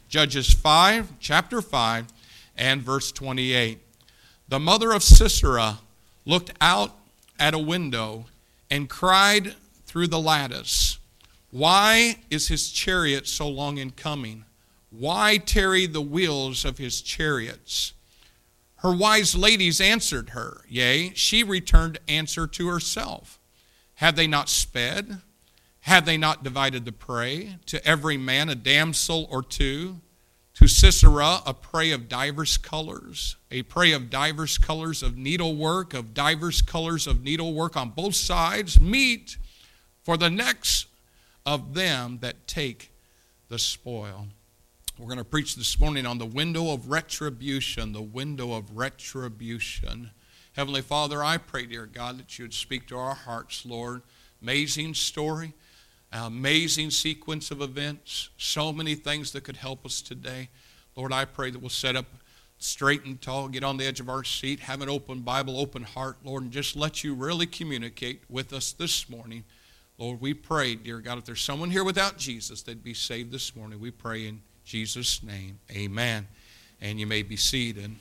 Judges 5, chapter 5, and verse 28. The mother of Sisera looked out at a window and cried through the lattice, "Why is his chariot so long in coming? Why tarry the wheels of his chariots?" Her wise ladies answered her, yea, she returned answer to herself. Had they not sped? Had they not divided the prey? To every man a damsel or two? To Sisera a prey of divers colors, a prey of divers colors of needlework, on both sides, meet for the necks of them that take the spoil. We're going to preach this morning on the window of retribution, the window of retribution. Heavenly Father, I pray, dear God, that you would speak to our hearts, Lord. Amazing story, amazing sequence of events, so many things that could help us today. Lord, I pray that we'll set up straight and tall, get on the edge of our seat, have an open Bible, open heart, Lord, and just let you really communicate with us this morning. Lord, we pray, dear God, if there's someone here without Jesus, they'd be saved this morning. We pray in Jesus' name, amen. And you may be seated.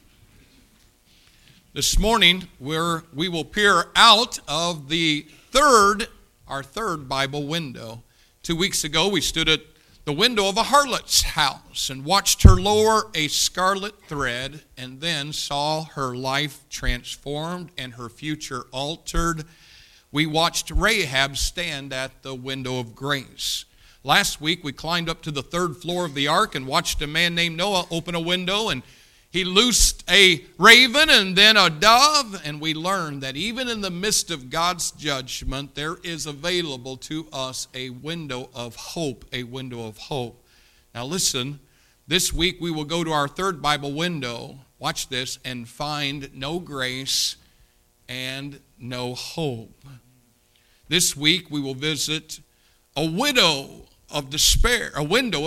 This morning, we will peer out of our third Bible window. 2 weeks ago, we stood at the window of a harlot's house and watched her lower a scarlet thread and then saw her life transformed and her future altered. We watched Rahab stand at the window of grace. Last week, we climbed up to the third floor of the ark and watched a man named Noah open a window, and he loosed a raven and then a dove, and we learned that even in the midst of God's judgment, there is available to us a window of hope, a window of hope. Now listen, this week we will go to our third Bible window, watch this, and find no grace and no hope. This week we will visit a window of despair, a window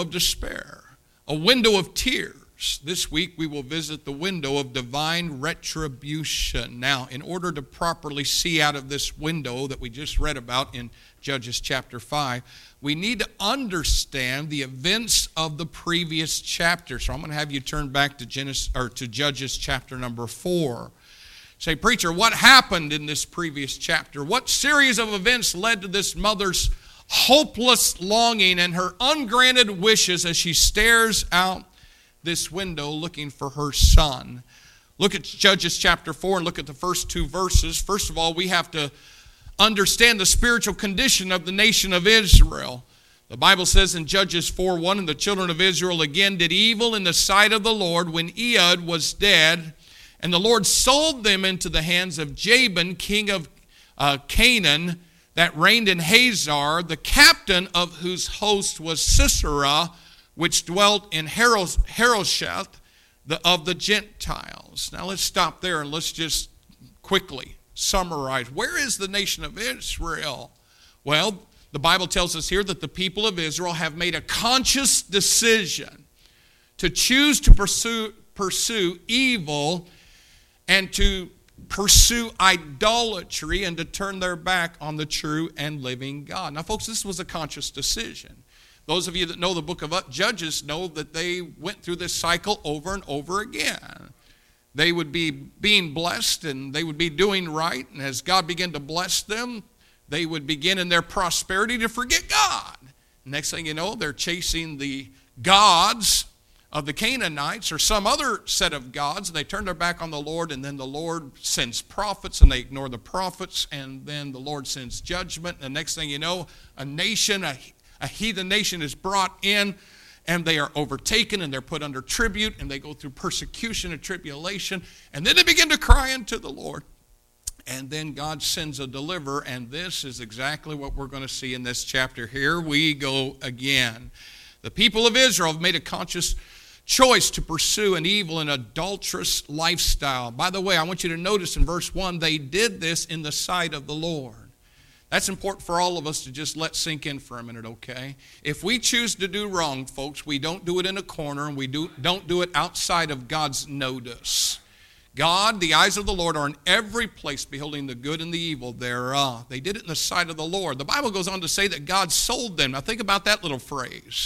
of tears. This week we will visit the window of divine retribution. Now, in order to properly see out of this window that we just read about in Judges chapter 5, we need to understand the events of the previous chapter. So I'm going to have you turn back to Judges chapter number 4. Say, preacher, what happened in this previous chapter? What series of events led to this mother's hopeless longing and her ungranted wishes as she stares out this window looking for her son? Look at Judges chapter 4 and look at the first 2 verses. First of all, we have to understand the spiritual condition of the nation of Israel. The Bible says in Judges 4:1, "And the children of Israel again did evil in the sight of the Lord when Ehud was dead, and the Lord sold them into the hands of Jabin, king of Canaan, that reigned in Hazor, the captain of whose host was Sisera, which dwelt in Harosheth of the Gentiles." Now let's stop there and let's just quickly summarize. Where is the nation of Israel? Well, the Bible tells us here that the people of Israel have made a conscious decision to choose to pursue evil and to pursue idolatry and to turn their back on the true and living God. Now, folks, this was a conscious decision. Those of you that know the book of Judges know that they went through this cycle over and over again. They would be being blessed and they would be doing right, and as God began to bless them, they would begin in their prosperity to forget God. Next thing you know, they're chasing the gods of the Canaanites or some other set of gods, and they turn their back on the Lord, and then the Lord sends prophets, and they ignore the prophets, and then the Lord sends judgment, and the next thing you know, a heathen nation is brought in, and they are overtaken, and they're put under tribute, and they go through persecution and tribulation, and then they begin to cry unto the Lord, and then God sends a deliverer, and this is exactly what we're going to see in this chapter. Here we go again. The people of Israel have made a conscious choice to pursue an evil and adulterous lifestyle. By the way, I want you to notice in verse 1, they did this in the sight of the Lord. That's important for all of us to just let sink in for a minute, okay? If we choose to do wrong, folks, we don't do it in a corner, and we don't do it outside of God's notice. God, the eyes of the Lord are in every place, beholding the good and the evil thereof. They did it in the sight of the Lord. The Bible goes on to say that God sold them. Now think about that little phrase.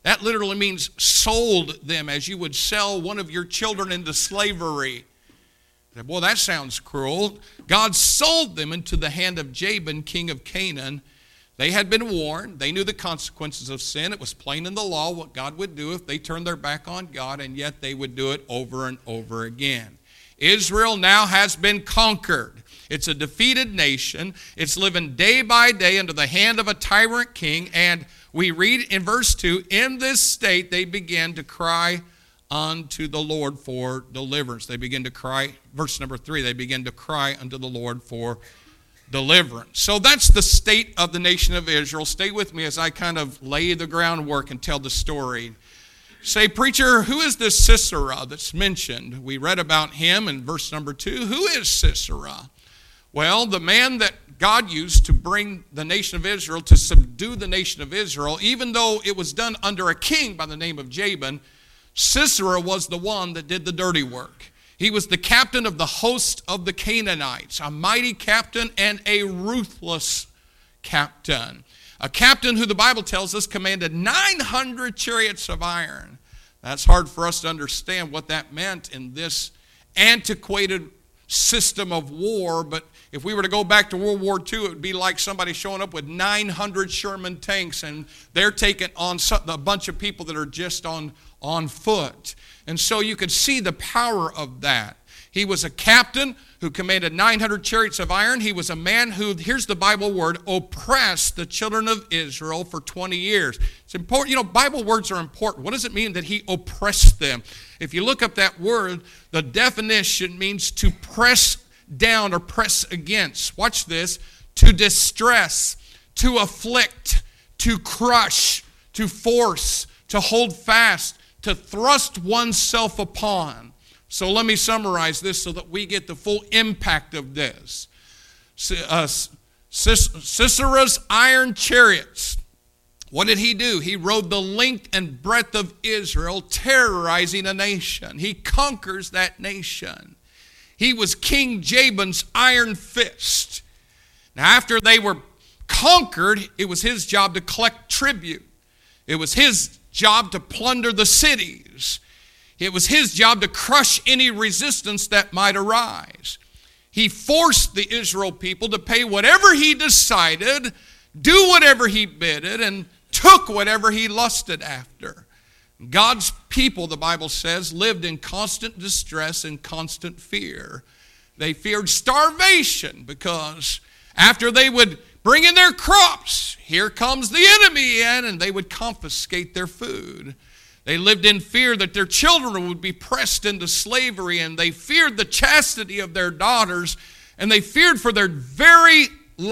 That literally means sold them, as you would sell one of your children into slavery. Boy, that sounds cruel. God sold them into the hand of Jabin, king of Canaan. They had been warned. They knew the consequences of sin. It was plain in the law what God would do if they turned their back on God, and yet they would do it over and over again. Israel now has been conquered. It's a defeated nation. It's living day by day under the hand of a tyrant king. And we read in verse 2, in this state they began to cry unto the Lord for deliverance. They begin to cry, verse number 3, they begin to cry unto the Lord for deliverance. So that's the state of the nation of Israel. Stay with me as I kind of lay the groundwork and tell the story. Say, preacher, who is this Sisera that's mentioned? We read about him in verse number 2. Who is Sisera? Well, the man that God used to bring the nation of Israel, to subdue the nation of Israel, even though it was done under a king by the name of Jabin, Sisera was the one that did the dirty work. He was the captain of the host of the Canaanites, a mighty captain and a ruthless captain. A captain who the Bible tells us commanded 900 chariots of iron. That's hard for us to understand what that meant in this antiquated system of war, but if we were to go back to World War II, it would be like somebody showing up with 900 Sherman tanks, and they're taking on a bunch of people that are just on foot. And so you could see the power of that. He was a captain who commanded 900 chariots of iron. He was a man who, here's the Bible word, oppressed the children of Israel for 20 years. It's important. You know, Bible words are important. What does it mean that he oppressed them? If you look up that word, the definition means to press down or press against. Watch this. To distress, to afflict, to crush, to force, to hold fast, to thrust oneself upon. So let me summarize this so that we get the full impact of this. Sisera's iron chariots. What did he do? He rode the length and breadth of Israel, terrorizing a nation. He conquers that nation. He was King Jabin's iron fist. Now, after they were conquered, it was his job to collect tribute. It was his job to plunder the cities. It was his job to crush any resistance that might arise. He forced the Israel people to pay whatever he decided, do whatever he bidded, and took whatever he lusted after. God's people, the Bible says, lived in constant distress and constant fear. They feared starvation because after they would bring in their crops, here comes the enemy in, and they would confiscate their food. They lived in fear that their children would be pressed into slavery, and they feared the chastity of their daughters, and they feared for their very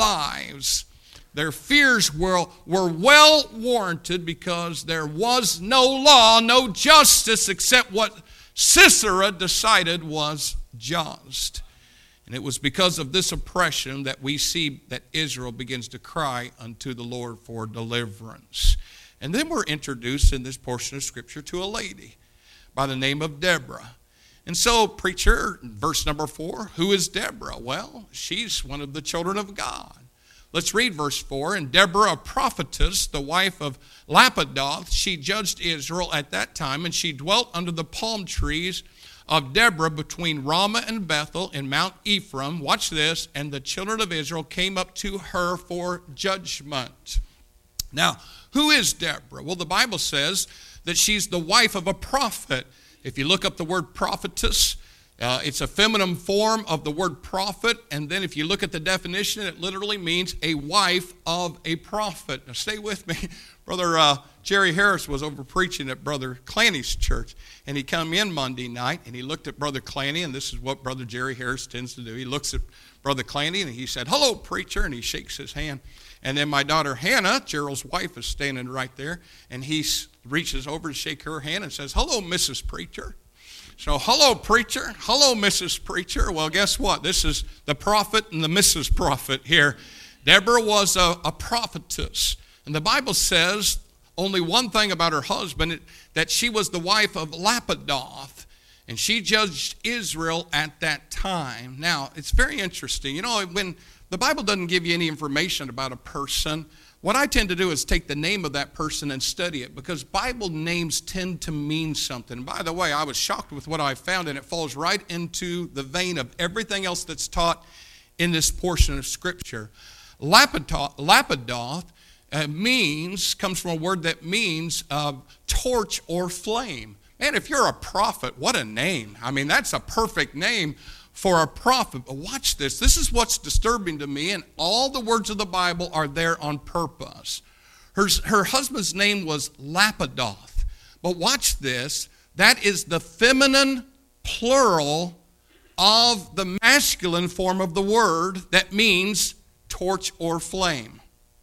lives. Their fears were well warranted because there was no law, no justice except what Sisera decided was just. And it was because of this oppression that we see that Israel begins to cry unto the Lord for deliverance. And then we're introduced in this portion of Scripture to a lady by the name of Deborah. And so, preacher, verse number 4, who is Deborah? Well, she's one of the children of God. Let's read verse 4. And Deborah, a prophetess, the wife of Lapidoth, she judged Israel at that time, and she dwelt under the palm trees of Deborah between Ramah and Bethel in Mount Ephraim. Watch this. And the children of Israel came up to her for judgment. Now, who is Deborah? Well, the Bible says that she's the wife of a prophet. If you look up the word prophetess, it's a feminine form of the word prophet. And then if you look at the definition, it literally means a wife of a prophet. Now, stay with me. Brother Jerry Harris was over preaching at Brother Clanny's church. And he come in Monday night, and he looked at Brother Clanny, and this is what Brother Jerry Harris tends to do. He looks at Brother Clanny, and he said, "Hello, preacher," and he shakes his hand. And then my daughter Hannah, Gerald's wife, is standing right there, and he reaches over to shake her hand and says, "Hello, Mrs. Preacher." So, hello, preacher. Hello, Mrs. Preacher. Well, guess what? This is the prophet and the Mrs. Prophet here. Deborah was a prophetess. And the Bible says only one thing about her husband, that she was the wife of Lapidoth. And she judged Israel at that time. Now, it's very interesting. You know, when the Bible doesn't give you any information about a person, what I tend to do is take the name of that person and study it, because Bible names tend to mean something. By the way, I was shocked with what I found, and it falls right into the vein of everything else that's taught in this portion of Scripture. Lapidoth comes from a word that means torch or flame. Man, if you're a prophet, what a name. I mean, that's a perfect name for a prophet. But watch this. This is what's disturbing to me, and all the words of the Bible are there on purpose. Her husband's name was Lapidoth. But watch this. That is the feminine plural of the masculine form of the word that means torch or flame.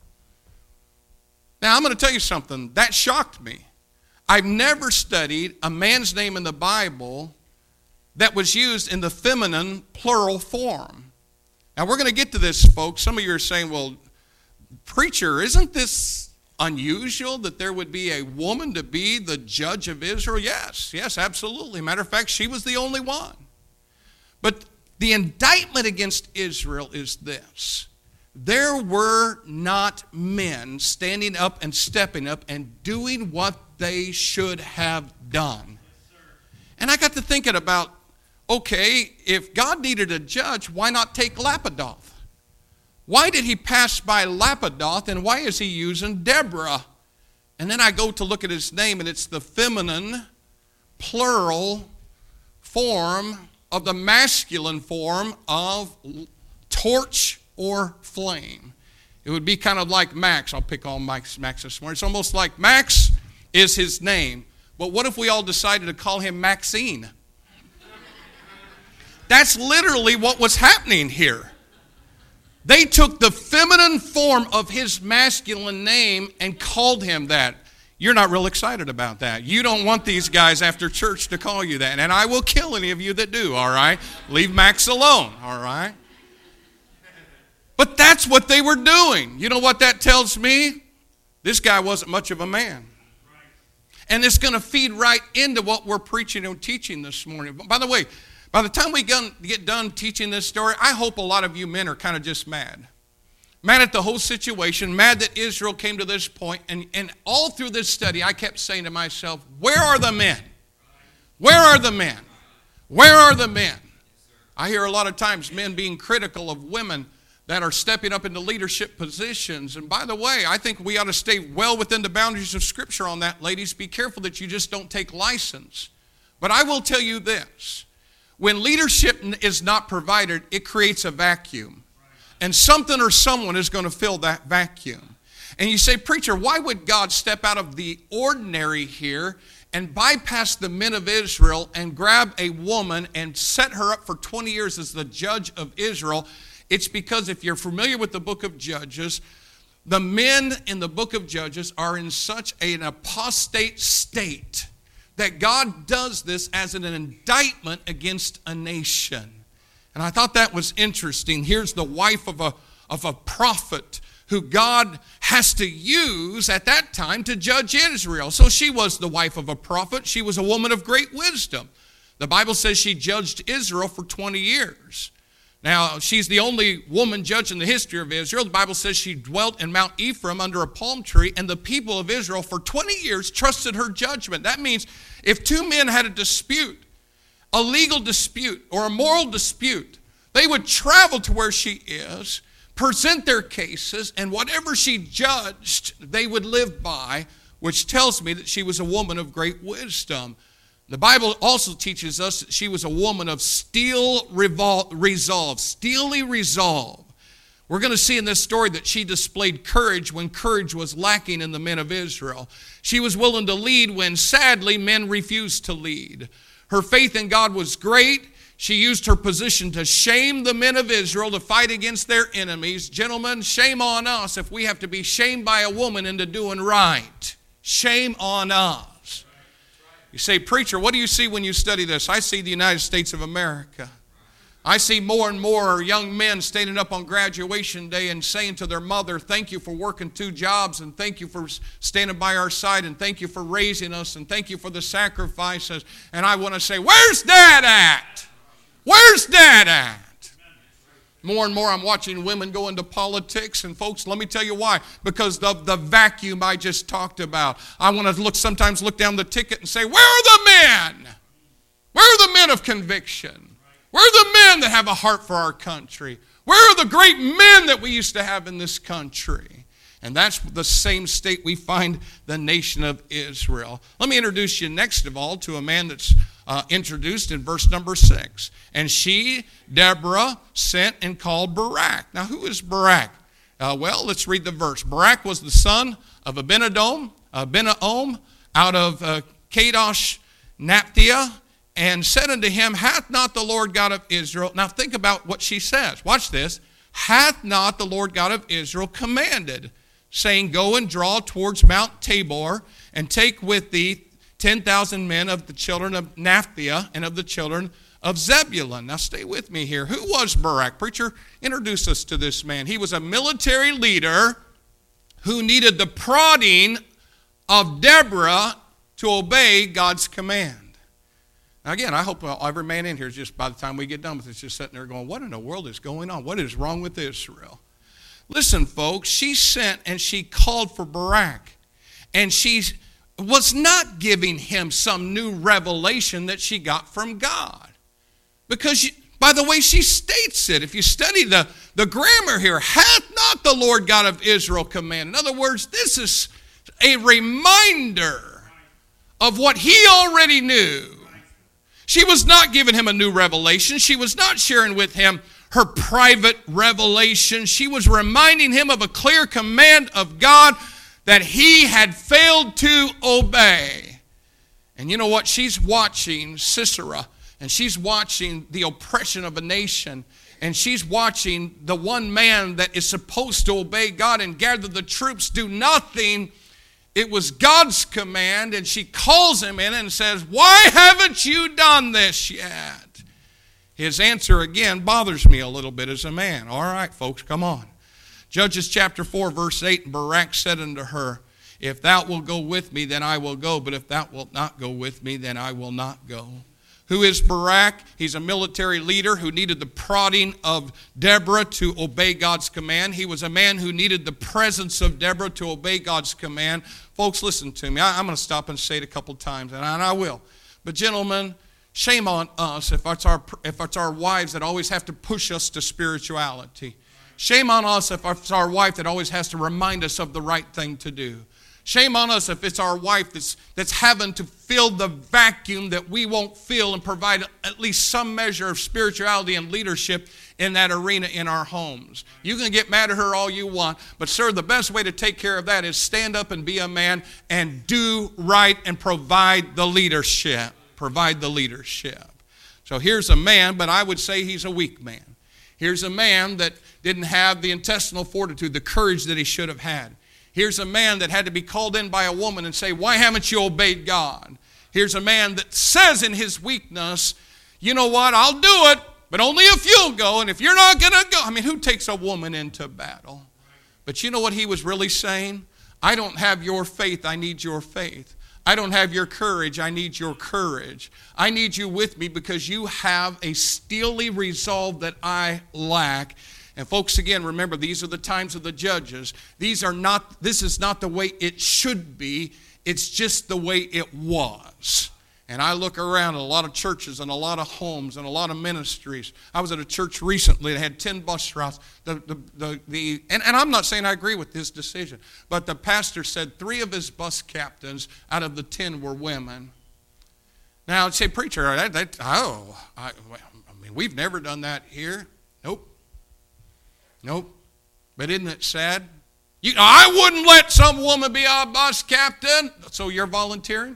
Now, I'm going to tell you something. That shocked me. I've never studied a man's name in the Bible that was used in the feminine plural form. Now, we're going to get to this, folks. Some of you are saying, well, preacher, isn't this unusual that there would be a woman to be the judge of Israel? Yes, absolutely. Matter of fact, she was the only one. But the indictment against Israel is this. There were not men standing up and stepping up and doing what they should have done. And I got to thinking about, okay, if God needed a judge, why not take Lapidoth? Why did he pass by Lapidoth, and why is he using Deborah? And then I go to look at his name, and it's the feminine plural form of the masculine form of torch or flame. It would be kind of like Max. I'll pick on Max this morning. It's almost like Max is his name. But what if we all decided to call him Maxine? That's literally what was happening here. They took the feminine form of his masculine name and called him that. You're not real excited about that. You don't want these guys after church to call you that. And I will kill any of you that do, all right? Leave Max alone, all right? But that's what they were doing. You know what that tells me? This guy wasn't much of a man. And it's going to feed right into what we're preaching and teaching this morning. By the way, by the time we get done teaching this story, I hope a lot of you men are kind of just mad. Mad at the whole situation, mad that Israel came to this point. And all through this study, I kept saying to myself, where are the men? Where are the men? Where are the men? I hear a lot of times men being critical of women that are stepping up into leadership positions. And by the way, I think we ought to stay well within the boundaries of Scripture on that, ladies. Be careful that you just don't take license. But I will tell you this. When leadership is not provided, it creates a vacuum. And something or someone is going to fill that vacuum. And you say, preacher, why would God step out of the ordinary here and bypass the men of Israel and grab a woman and set her up for 20 years as the judge of Israel? It's because if you're familiar with the book of Judges, the men in the book of Judges are in such an apostate state that God does this as an indictment against a nation. And I thought that was interesting. Here's the wife of a prophet who God has to use at that time to judge Israel. So she was the wife of a prophet. She was a woman of great wisdom. The Bible says she judged Israel for 20 years. Now, she's the only woman judge in the history of Israel. The Bible says she dwelt in Mount Ephraim under a palm tree, and the people of Israel for 20 years trusted her judgment. That means if two men had a dispute, a legal dispute or a moral dispute, they would travel to where she is, present their cases, and whatever she judged, they would live by, which tells me that she was a woman of great wisdom. The Bible also teaches us that she was a woman of steely resolve. We're going to see in this story that she displayed courage when courage was lacking in the men of Israel. She was willing to lead when, sadly, men refused to lead. Her faith in God was great. She used her position to shame the men of Israel to fight against their enemies. Gentlemen, shame on us if we have to be shamed by a woman into doing right. Shame on us. You say, preacher, what do you see when you study this? I see the United States of America. I see more and more young men standing up on graduation day and saying to their mother, thank you for working 2 jobs, and thank you for standing by our side, and thank you for raising us, and thank you for the sacrifices. And I want to say, where's Dad at? Where's Dad at? More and more I'm watching women go into politics, and folks, let me tell you why. Because of the vacuum I just talked about. I want to sometimes look down the ticket and say, where are the men? Where are the men of conviction? Where are the men that have a heart for our country? Where are the great men that we used to have in this country? And that's the same state we find the nation of Israel. Let me introduce you next of all to a man that's introduced in verse number 6. And she, Deborah, sent and called Barak. Now, who is Barak? Well, let's read the verse. Barak was the son of Abinoam out of Kadesh Naphtha, and said unto him, hath not the Lord God of Israel... Now think about what she says. Watch this. Hath not the Lord God of Israel commanded, saying, go and draw towards Mount Tabor, and take with thee 10,000 men of the children of Naphtali and of the children of Zebulun. Now stay with me here. Who was Barak? Preacher, introduce us to this man. He was a military leader who needed the prodding of Deborah to obey God's command. Now again, I hope every man in here is just, by the time we get done with this, just sitting there going, what in the world is going on? What is wrong with Israel? Listen, folks, she sent and she called for Barak. And she was not giving him some new revelation that she got from God. Because, by the way she states it, if you study the grammar here, hath not the Lord God of Israel commanded. In other words, this is a reminder of what he already knew. She was not giving him a new revelation. She was not sharing with him her private revelation. She was reminding him of a clear command of God that he had failed to obey. And you know what? She's watching Sisera, and she's watching the oppression of a nation, and she's watching the one man that is supposed to obey God and gather the troops do nothing. It was God's command, and she calls him in and says, why haven't you done this yet? His answer again bothers me a little bit as a man. All right, folks, come on. Judges chapter 4, verse 8, and Barak said unto her, if thou wilt go with me, then I will go, but if thou wilt not go with me, then I will not go. Who is Barak? He's a military leader who needed the prodding of Deborah to obey God's command. He was a man who needed the presence of Deborah to obey God's command. Folks, listen to me. I'm going to stop and say it a couple times, and I will. But gentlemen, shame on us if it's our wives that always have to push us to spirituality. Shame on us if it's our wife that always has to remind us of the right thing to do. Shame on us if it's our wife that's having to fill the vacuum that we won't fill and provide at least some measure of spirituality and leadership in that arena in our homes. You can get mad at her all you want, but sir, the best way to take care of that is stand up and be a man and do right and provide the leadership. Provide the leadership. So here's a man, but I would say he's a weak man. Here's a man that didn't have the intestinal fortitude, the courage that he should have had. Here's a man that had to be called in by a woman and say, why haven't you obeyed God? Here's a man that says in his weakness, you know what, I'll do it, but only if you'll go, and if you're not going to go. I mean, who takes a woman into battle? But you know what he was really saying? I don't have your faith, I need your faith. I don't have your courage, I need your courage. I need you with me because you have a steely resolve that I lack. And folks, again, remember, these are the times of the judges. This is not the way it should be. It's just the way it was. And I look around at a lot of churches and a lot of homes and a lot of ministries. I was at a church recently that had 10 bus routes. And I'm not saying I agree with this decision, but the pastor said 3 of his bus captains out of the 10 were women. Now, I'd say, preacher, we've never done that here. Nope. But isn't it sad? I wouldn't let some woman be a bus captain. So you're volunteering?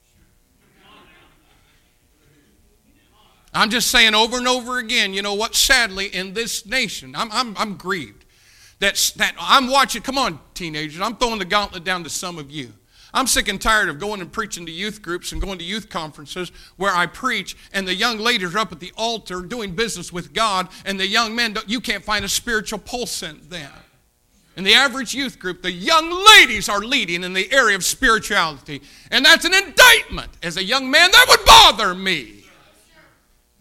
I'm just saying over and over again, you know what? Sadly, in this nation, I'm grieved. That I'm watching, come on, teenagers, I'm throwing the gauntlet down to some of you. I'm sick and tired of going and preaching to youth groups and going to youth conferences where I preach and the young ladies are up at the altar doing business with God and the young men, you can't find a spiritual pulse in them. In the average youth group, the young ladies are leading in the area of spirituality. And that's an indictment. As a young man, that would bother me.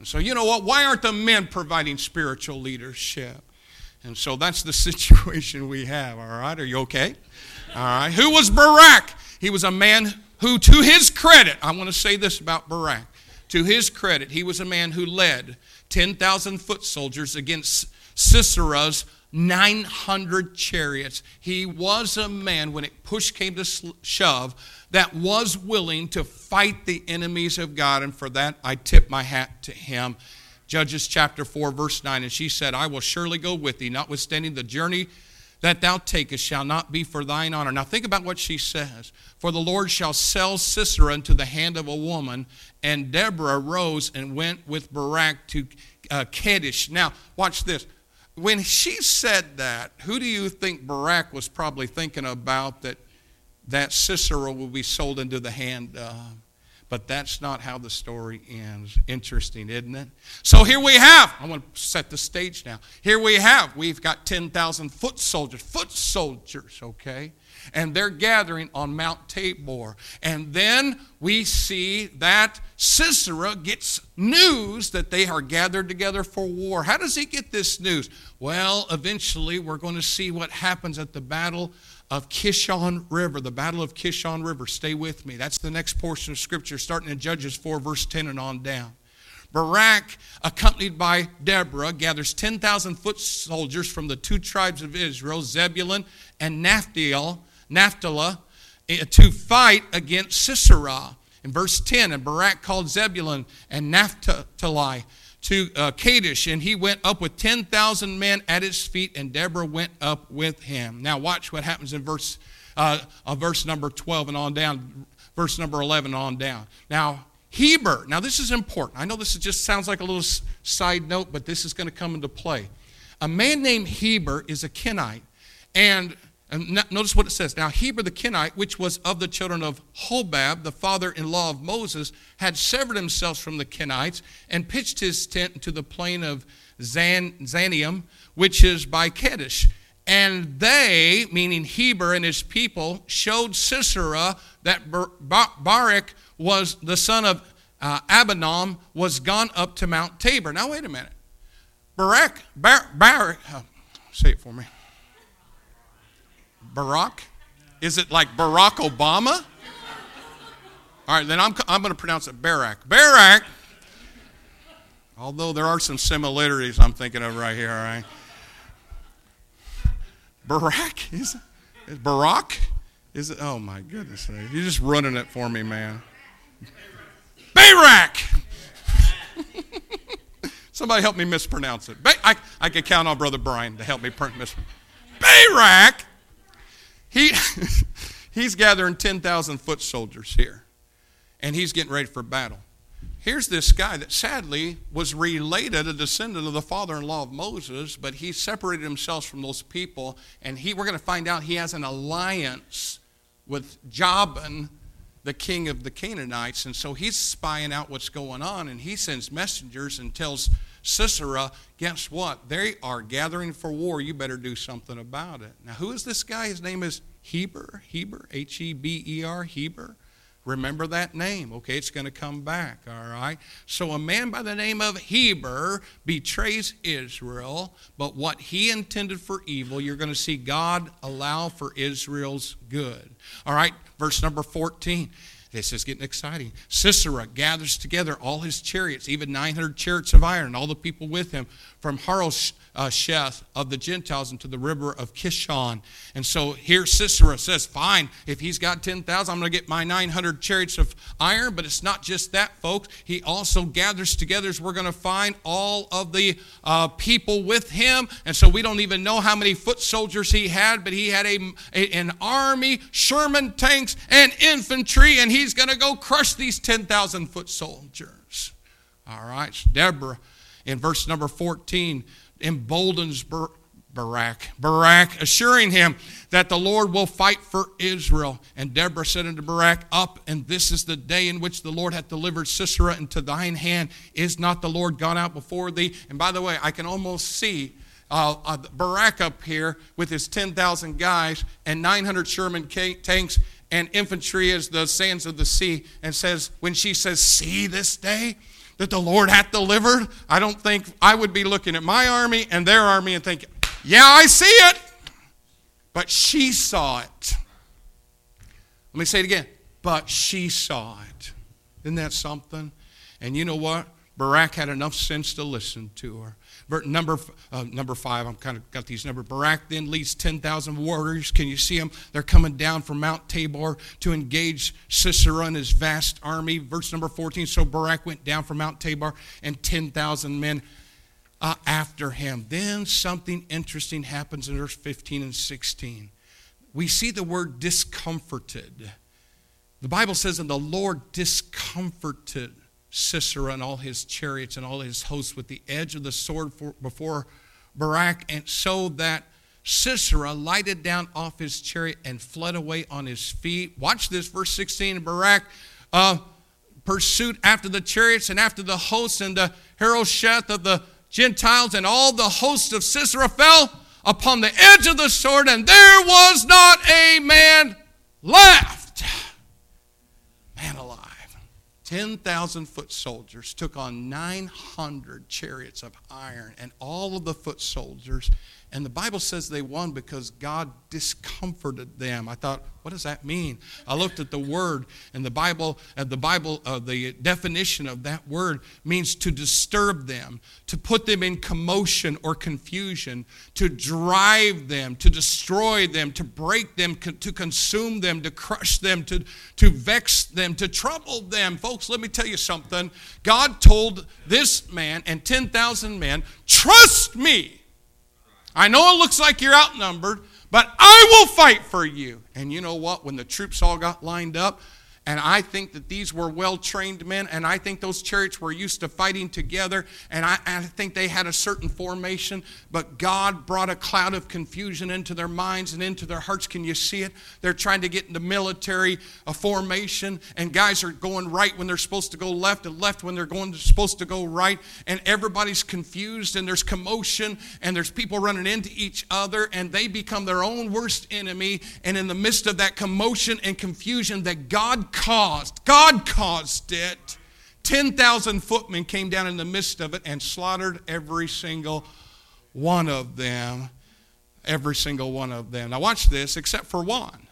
So you know what? Why aren't the men providing spiritual leadership? And so that's the situation we have, all right? Are you okay? All right. Who was Barak? He was a man who, to his credit, I want to say this about Barak. To his credit, he was a man who led 10,000 foot soldiers against Sisera's 900 chariots. He was a man, when it push came to shove, that was willing to fight the enemies of God. And for that, I tip my hat to him. Judges chapter 4, verse 9, and she said, I will surely go with thee, notwithstanding the journey that thou takest shall not be for thine honor. Now think about what she says. For the Lord shall sell Sisera into the hand of a woman. And Deborah rose and went with Barak to Kadesh. Now, watch this. When she said that, who do you think Barak was probably thinking about that Sisera will be sold into the hand of? But that's not how the story ends. Interesting, isn't it? So here we have, I want to set the stage now. Here we've got 10,000 foot soldiers, okay? And they're gathering on Mount Tabor. And then we see that Sisera gets news that they are gathered together for war. How does he get this news? Well, eventually we're going to see what happens at the battle of Kishon River, the battle of Kishon River. Stay with me. That's the next portion of Scripture, starting in Judges 4, verse 10 and on down. Barak, accompanied by Deborah, gathers 10,000 foot soldiers from the two tribes of Israel, Zebulun and Naphtali, to fight against Sisera. In verse 10, and Barak called Zebulun and Naphtali to Kadesh, and he went up with 10,000 men at his feet, and Deborah went up with him. Now watch what happens in verse number 12 and on down, verse number 11 on down. Now Heber, now this is important. I know this just sounds like a little side note, but this is going to come into play. A man named Heber is a Kenite, and notice what it says. Now Heber the Kenite, which was of the children of Hobab, the father-in-law of Moses, had severed himself from the Kenites and pitched his tent into the plain of Zanium, which is by Kadesh. And they, meaning Heber and his people, showed Sisera that Barak was the son of Abinoam, was gone up to Mount Tabor. Now wait a minute. Barak, say it for me. Barak? Is it like Barack Obama? All right, then I'm going to pronounce it Barak. Barak, although there are some similarities I'm thinking of right here, all right? Barak? Is it Barak? Is it? Oh, my goodness. You're just running it for me, man. Barak! Somebody help me mispronounce it. I could count on Brother Brian to help me mispronounce it. Barak! He's gathering 10,000 foot soldiers here, and he's getting ready for battle. Here's this guy that sadly was related, a descendant of the father-in-law of Moses, but he separated himself from those people, and we're going to find out he has an alliance with Jabin, the king of the Canaanites, and so he's spying out what's going on, and he sends messengers and tells Sisera, guess what? They are gathering for war. You better do something about it. Now, who is this guy? His name is Heber, H-E-B-E-R, Heber. Remember that name, okay? It's going to come back, all right? So a man by the name of Heber betrays Israel, but what he intended for evil, you're going to see God allow for Israel's good. All right, verse number 14. This is getting exciting. Sisera gathers together all his chariots, even 900 chariots of iron, and all the people with him, from Harosheth of the Gentiles into the river of Kishon. And so here Sisera says, fine, if he's got 10,000, I'm going to get my 900 chariots of iron. But it's not just that, folks. He also gathers together, as we're going to find, all of the people with him. And so we don't even know how many foot soldiers he had, but he had an army, Sherman tanks, and infantry, and he's going to go crush these 10,000 foot soldiers. All right, so Deborah, in verse number 14, emboldens Barak, assuring him that the Lord will fight for Israel. And Deborah said unto Barak, up, and this is the day in which the Lord hath delivered Sisera into thine hand. Is not the Lord gone out before thee? And by the way, I can almost see Barak up here with his 10,000 guys and 900 Sherman tanks and infantry as the sands of the sea, and says, when she says, see this day, that the Lord hath delivered, I don't think I would be looking at my army and their army and thinking, yeah, I see it. But she saw it. Let me say it again. But she saw it. Isn't that something? And you know what? Barak had enough sense to listen to her. Number 5, I'm kind of got these numbers. Barak then leads 10,000 warriors. Can you see them? They're coming down from Mount Tabor to engage Sisera and his vast army. Verse number 14, so Barak went down from Mount Tabor and 10,000 men after him. Then something interesting happens in verse 15 and 16. We see the word discomforted. The Bible says, and the Lord discomforted Sisera and all his chariots and all his hosts with the edge of the sword before Barak, and so that Sisera lighted down off his chariot and fled away on his feet. Watch this, verse 16. Barak pursued after the chariots and after the hosts, and the Harosheth of the Gentiles and all the hosts of Sisera fell upon the edge of the sword, and there was not a man left. Man alive. 10,000 foot soldiers took on 900 chariots of iron and all of the foot soldiers. And the Bible says they won because God discomforted them. I thought, what does that mean? I looked at the word, and the definition of that word means to disturb them, to put them in commotion or confusion, to drive them, to destroy them, to break them, to consume them, to crush them, to vex them, to trouble them. Folks, let me tell you something. God told this man and 10,000 men, trust me. I know it looks like you're outnumbered, but I will fight for you. And you know what? When the troops all got lined up, and I think that these were well-trained men, and I think those chariots were used to fighting together, and I think they had a certain formation, but God brought a cloud of confusion into their minds and into their hearts. Can you see it? They're trying to get into military formation, and guys are going right when they're supposed to go left, and left when they're supposed to go right, and everybody's confused, and there's commotion, and there's people running into each other, and they become their own worst enemy, and in the midst of that commotion and confusion that God caused it. 10,000 footmen came down in the midst of it and slaughtered every single one of them. Every single one of them. Now watch this, except for one.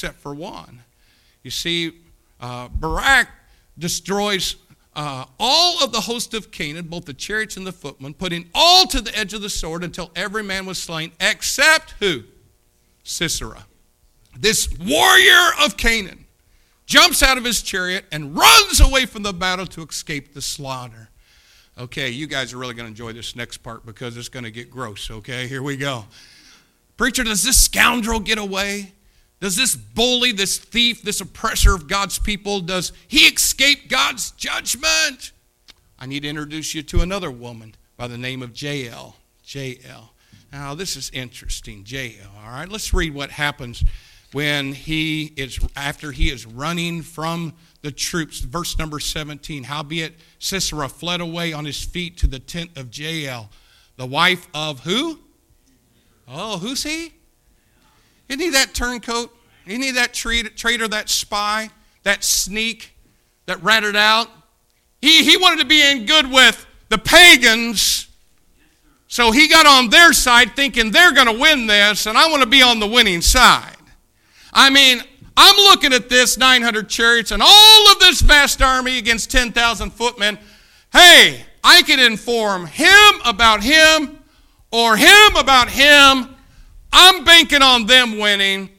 You see, Barak destroys all of the host of Canaan, both the chariots and the footmen, putting all to the edge of the sword until every man was slain, except who? Sisera. This warrior of Canaan jumps out of his chariot and runs away from the battle to escape the slaughter. Okay, you guys are really going to enjoy this next part because it's going to get gross, okay? Here we go. Preacher, does this scoundrel get away? Does this bully, this thief, this oppressor of God's people, does he escape God's judgment? I need to introduce you to another woman by the name of Jael. Jael. Now, this is interesting, Jael, all right? Let's read what happens when after he is running from the troops. Verse number 17, howbeit Sisera fled away on his feet to the tent of Jael, the wife of who? Oh, who's he? Isn't he that turncoat? Isn't he that traitor, that spy, that sneak that ratted out? He wanted to be in good with the pagans, so he got on their side thinking they're going to win this, and I want to be on the winning side. I mean, I'm looking at this 900 chariots and all of this vast army against 10,000 footmen. Hey, I can inform him about him or him about him. I'm banking on them winning.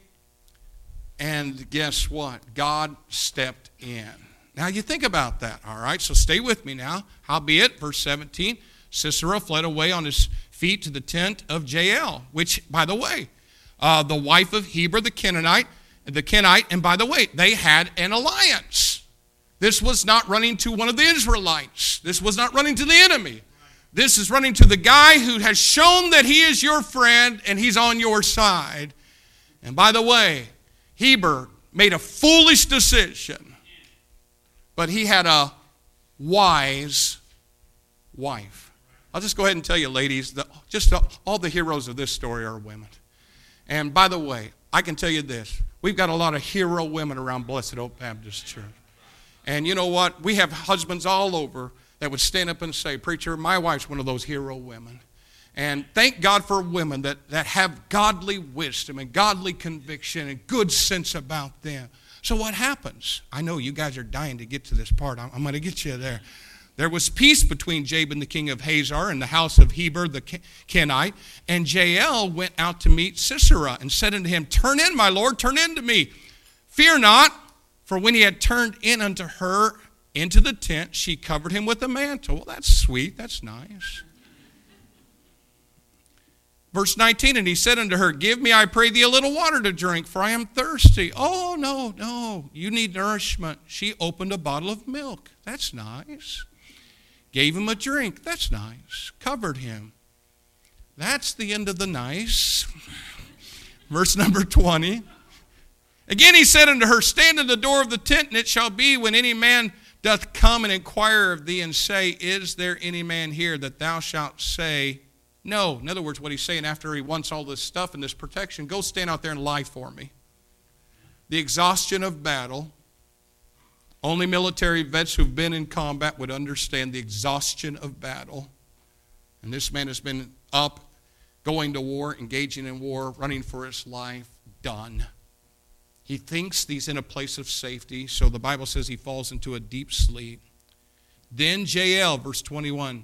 And guess what? God stepped in. Now you think about that, all right? So stay with me now. Howbeit, verse 17, Sisera fled away on his feet to the tent of Jael, which, by the way, the wife of Heber the Kenite, and by the way, they had an alliance. This was not running to one of the Israelites. This was not running to the enemy. This is running to the guy who has shown that he is your friend and he's on your side. And by the way, Heber made a foolish decision, but he had a wise wife. I'll just go ahead and tell you, ladies, that just all the heroes of this story are women. And by the way, I can tell you this. We've got a lot of hero women around Blessed Hope Baptist Church. And you know what? We have husbands all over that would stand up and say, preacher, my wife's one of those hero women. And thank God for women that have godly wisdom and godly conviction and good sense about them. So what happens? I know you guys are dying to get to this part. I'm going to get you there. There was peace between Jabin the king of Hazor and the house of Heber the Kenite. And Jael went out to meet Sisera and said unto him, turn in, my lord, turn in to me. Fear not, for when he had turned in unto her into the tent, she covered him with a mantle. Well, that's sweet. That's nice. Verse 19, and he said unto her, give me, I pray thee, a little water to drink, for I am thirsty. Oh, no, you need nourishment. She opened a bottle of milk. That's nice. Gave him a drink. That's nice. Covered him. That's the end of the nice. Verse number 20. Again he said unto her, stand in the door of the tent, and it shall be when any man doth come and inquire of thee and say, is there any man here, that thou shalt say, no. In other words, what he's saying after he wants all this stuff and this protection, go stand out there and lie for me. The exhaustion of battle. Only military vets who've been in combat would understand the exhaustion of battle. And this man has been up, going to war, engaging in war, running for his life, done. He thinks he's in a place of safety, so the Bible says he falls into a deep sleep. Then Jael, verse 21,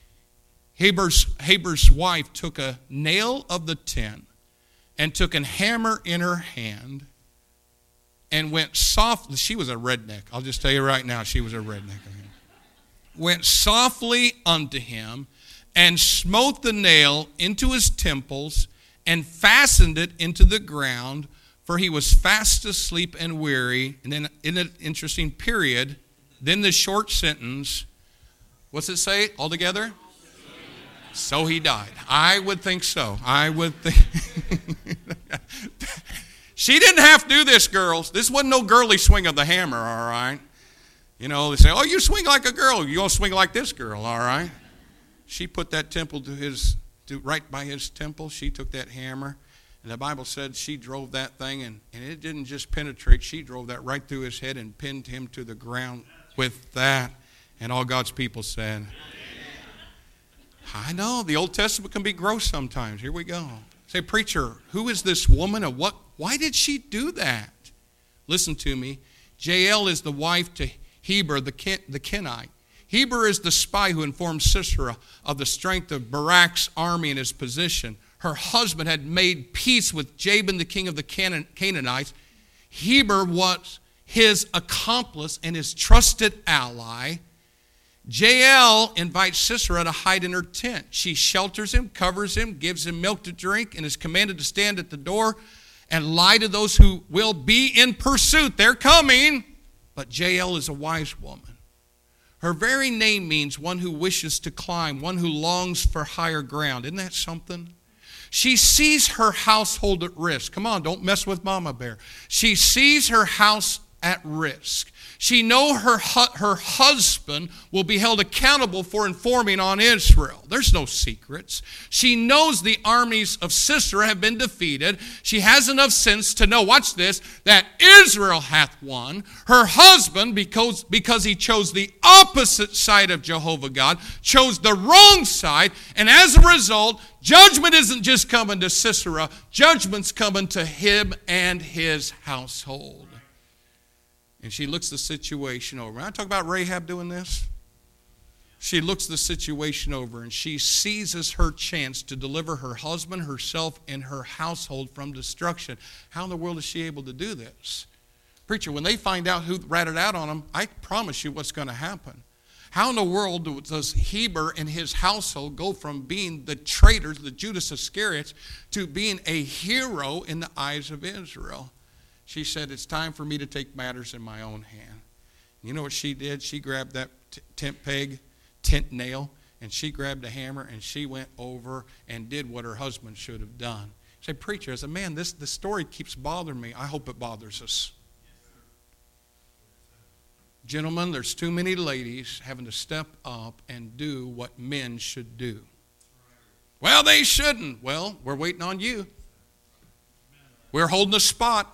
Heber's wife took a nail of the tent and took a hammer in her hand and went softly. She was a redneck. I'll just tell you right now, she was a redneck. Went softly unto him and smote the nail into his temples and fastened it into the ground, for he was fast asleep and weary. And then in an interesting period, then the short sentence, what's it say altogether? So he died. I would think so. I would think. She didn't have to do this, girls. This wasn't no girly swing of the hammer, all right? You know, they say, oh, you swing like a girl. You don't swing like this girl, all right? She put that temple right by his temple. She took that hammer. And the Bible said she drove that thing, and it didn't just penetrate. She drove that right through his head and pinned him to the ground with that. And all God's people said, I know, the Old Testament can be gross sometimes. Here we go. Say, preacher, who is this woman and why did she do that? Listen to me. Jael is the wife to Heber the Kenite. Heber is the spy who informed Sisera of the strength of Barak's army and his position. Her husband had made peace with Jabin, the king of the Canaanites. Heber was his accomplice and his trusted ally. Jael invites Sisera to hide in her tent. She shelters him, covers him, gives him milk to drink, and is commanded to stand at the door and lie to those who will be in pursuit. They're coming. But Jael is a wise woman. Her very name means one who wishes to climb, one who longs for higher ground. Isn't that something? She sees her household at risk. Come on, don't mess with Mama Bear. She sees her house at risk. She knows her husband will be held accountable for informing on Israel. There's no secrets. She knows the armies of Sisera have been defeated. She has enough sense to know, watch this, that Israel hath won. Her husband, because he chose the opposite side of Jehovah God, chose the wrong side, and as a result, judgment isn't just coming to Sisera, judgment's coming to him and his household. And she looks the situation over. When I talk about Rahab doing this, she looks the situation over and she seizes her chance to deliver her husband, herself, and her household from destruction. How in the world is she able to do this? Preacher, when they find out who ratted out on them, I promise you what's going to happen. How in the world does Heber and his household go from being the traitors, the Judas Iscariots, to being a hero in the eyes of Israel? She said, it's time for me to take matters in my own hand. You know what she did? She grabbed that tent nail, and she grabbed a hammer, and she went over and did what her husband should have done. Say, preacher, as a man, this story keeps bothering me. I hope it bothers us. Gentlemen, there's too many ladies having to step up and do what men should do. Well, they shouldn't. Well, we're waiting on you. We're holding a spot.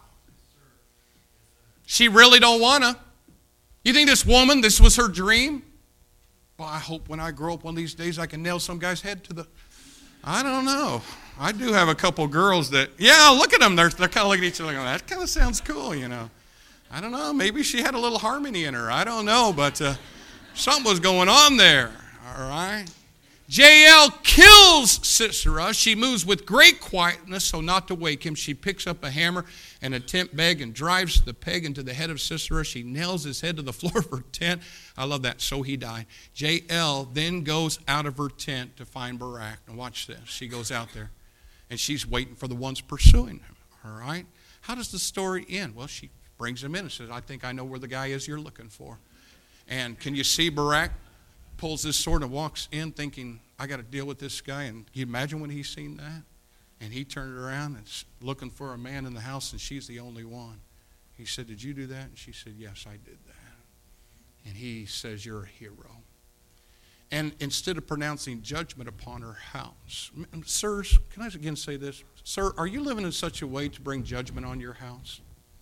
She really don't want to. You think this woman, this was her dream? Well, I hope when I grow up one of these days I can nail some guy's head to the... I don't know. I do have a couple girls that, yeah, look at them. They're kind of looking at each other going, that kind of sounds cool, you know. I don't know. Maybe she had a little harmony in her. I don't know, but something was going on there, all right. Jael kills Sisera. She moves with great quietness so not to wake him. She picks up a hammer and a tent peg and drives the peg into the head of Sisera. She nails his head to the floor of her tent. I love that. So he died. Jael then goes out of her tent to find Barak. Now watch this. She goes out there and she's waiting for the ones pursuing him. All right. How does the story end? Well, she brings him in and says, I think I know where the guy is you're looking for. And can you see Barak pulls his sword and walks in thinking, I got to deal with this guy. And can you imagine when he's seen that? And he turned around and looking for a man in the house, and she's the only one. He said, did you do that? And she said, yes, I did that. And he says, you're a hero. And instead of pronouncing judgment upon her house, sirs, can I again say this? Sir, are you living in such a way to bring judgment on your house?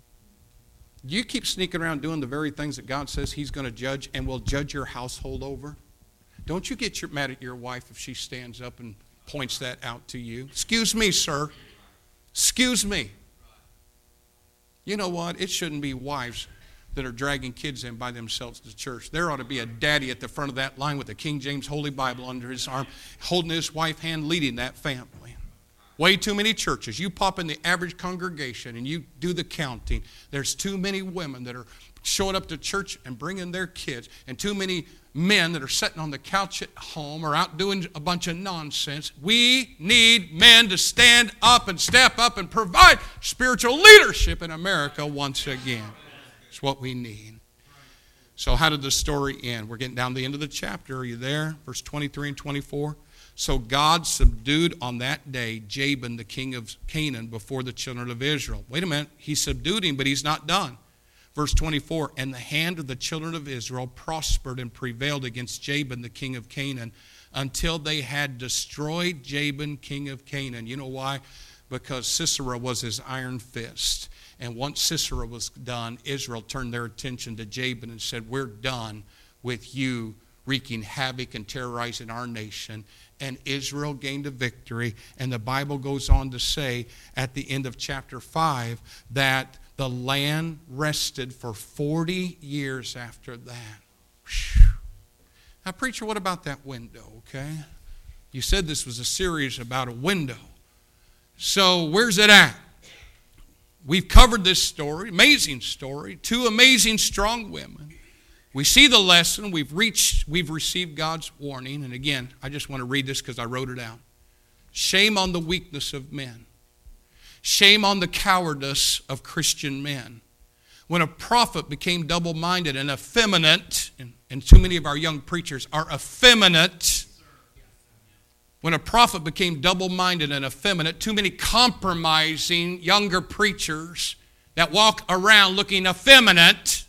Do you keep sneaking around doing the very things that God says he's going to judge and will judge your household over? Don't you get mad at your wife if she stands up and points that out to you? Excuse me, sir. Excuse me. You know what? It shouldn't be wives that are dragging kids in by themselves to church. There ought to be a daddy at the front of that line with the King James Holy Bible under his arm, holding his wife's hand, leading that family. Way too many churches. You pop in the average congregation and you do the counting. There's too many women that are showing up to church and bringing their kids, and too many men that are sitting on the couch at home or out doing a bunch of nonsense. We need men to stand up and step up and provide spiritual leadership in America once again. It's what we need. So how did the story end? We're getting down to the end of the chapter. Are you there? Verse 23 and 24. So God subdued on that day Jabin, the king of Canaan, before the children of Israel. Wait a minute. He subdued him, but he's not done. Verse 24, and the hand of the children of Israel prospered and prevailed against Jabin, the king of Canaan, until they had destroyed Jabin, king of Canaan. You know why? Because Sisera was his iron fist. And once Sisera was done, Israel turned their attention to Jabin and said, we're done with you wreaking havoc and terrorizing our nation. And Israel gained a victory. And the Bible goes on to say at the end of chapter 5 that the land rested for 40 years after that. Whew. Now, preacher, what about that window, okay? You said this was a series about a window. So where's it at? We've covered this story, amazing story, two amazing strong women. We see the lesson. We've received God's warning. And again, I just want to read this because I wrote it out. Shame on the weakness of men. Shame on the cowardice of Christian men. When a prophet became double-minded and effeminate, and too many of our young preachers are effeminate. When a prophet became double-minded and effeminate, too many compromising younger preachers that walk around looking effeminate.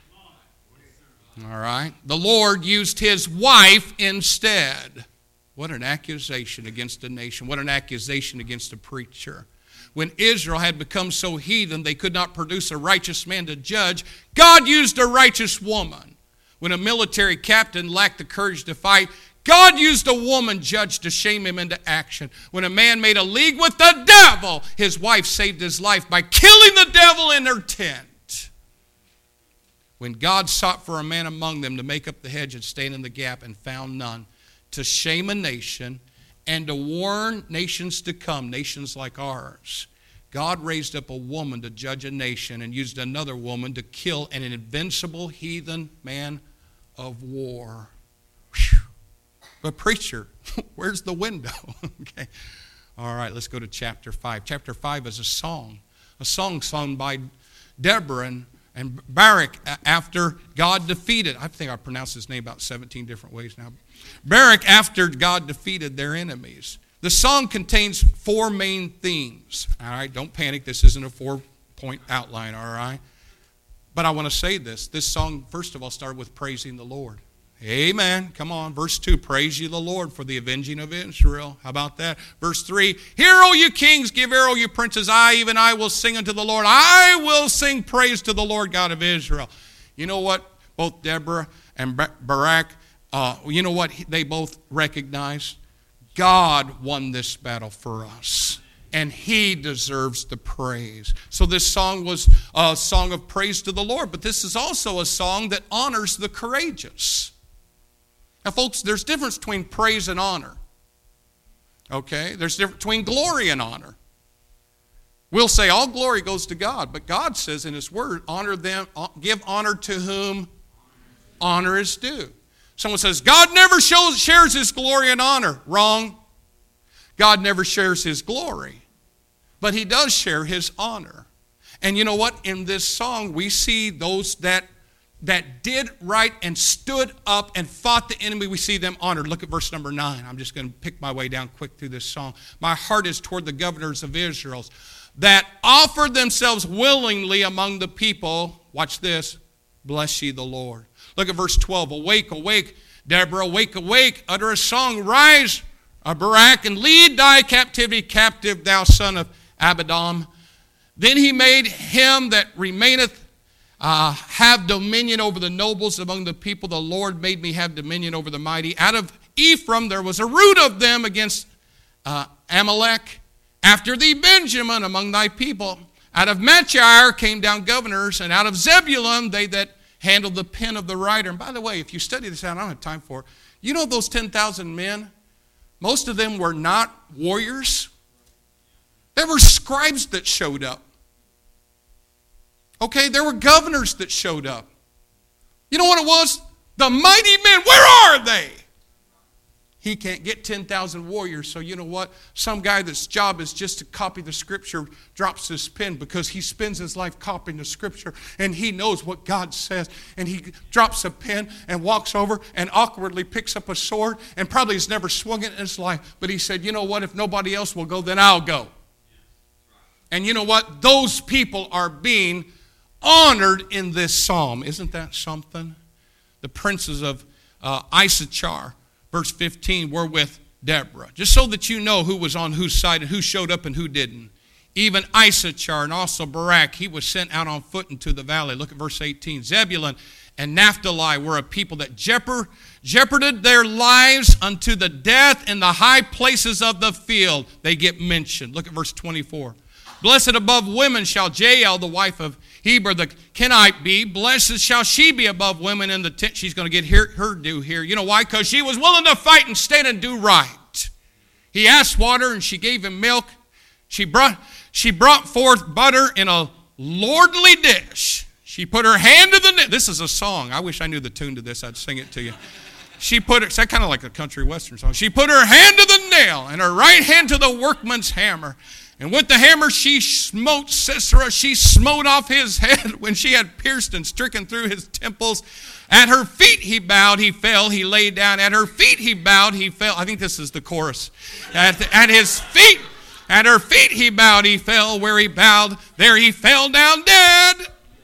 All right. The Lord used his wife instead. What an accusation against a nation. What an accusation against a preacher. When Israel had become so heathen they could not produce a righteous man to judge, God used a righteous woman. When a military captain lacked the courage to fight, God used a woman judge to shame him into action. When a man made a league with the devil, his wife saved his life by killing the devil in her tent. When God sought for a man among them to make up the hedge and stand in the gap and found none, to shame a nation and to warn nations to come, nations like ours, God raised up a woman to judge a nation and used another woman to kill an invincible heathen man of war. Whew. But preacher, where's the window? Okay. All right, let's go to chapter 5. Chapter 5 is a song sung by Deborah and Barak after God defeated. I think I pronounced his name about 17 different ways now. Barak after God defeated their enemies. The song contains 4 main themes. All right, don't panic. This isn't a 4-point outline, all right? But I want to say this. This song, first of all, started with praising the Lord. Amen. Come on. Verse 2, praise ye the Lord for the avenging of Israel. How about that? Verse 3, hear, O you kings, give ear, O you princes. Even I will sing unto the Lord. I will sing praise to the Lord God of Israel. You know what? Both Deborah and Barak you know what they both recognized? God won this battle for us, and He deserves the praise. So this song was a song of praise to the Lord, but this is also a song that honors the courageous. Now, folks, there's difference between praise and honor. Okay? There's difference between glory and honor. We'll say all glory goes to God, but God says in His Word, honor them, give honor to whom honor is due. Someone says, God never shares His glory and honor. Wrong. God never shares His glory, but He does share His honor. And you know what? In this song, we see those that did right and stood up and fought the enemy. We see them honored. Look at verse number 9. I'm just going to pick my way down quick through this song. My heart is toward the governors of Israel that offered themselves willingly among the people. Watch this. Bless ye the Lord. Look at verse 12. Awake, awake, Deborah, awake, awake. Utter a song. Rise, Barak, and lead thy captivity captive, thou son of Abidan. Then he made him that remaineth have dominion over the nobles among the people. The Lord made me have dominion over the mighty. Out of Ephraim there was a root of them against Amalek. After thee, Benjamin, among thy people. Out of Machir came down governors, and out of Zebulun they that handled the pen of the writer. And by the way, if you study this out, I don't have time for it. You know those 10,000 men? Most of them were not warriors. There were scribes that showed up. Okay, there were governors that showed up. You know what it was? The mighty men, where are they? He can't get 10,000 warriors, so you know what? Some guy that's job is just to copy the Scripture drops his pen because he spends his life copying the Scripture, and he knows what God says, and he drops a pen and walks over and awkwardly picks up a sword and probably has never swung it in his life, but he said, you know what? If nobody else will go, then I'll go. And you know what? Those people are being honored in this psalm. Isn't that something? The princes of Issachar, verse 15, were with Deborah. Just so that you know who was on whose side and who showed up and who didn't. Even Issachar and also Barak, he was sent out on foot into the valley. Look at verse 18. Zebulun and Naphtali were a people that jeoparded their lives unto the death in the high places of the field. They get mentioned. Look at verse 24. Blessed above women shall Jael, the wife of Heber the Kenite, be. Blessed shall she be above women in the tent. She's going to get her due here. You know why? Because she was willing to fight and stand and do right. He asked water and she gave him milk. She brought forth butter in a lordly dish. She put her hand to the nail. This is a song. I wish I knew the tune to this. I'd sing it to you. It's kind of like a country western song. She put her hand to the nail and her right hand to the workman's hammer. And with the hammer she smote Sisera. She smote off his head when she had pierced and stricken through his temples. At her feet he bowed, he fell, he lay down. At her feet he bowed, he fell. I think this is the chorus. At her feet he bowed, he fell. Where he bowed, there he fell down dead.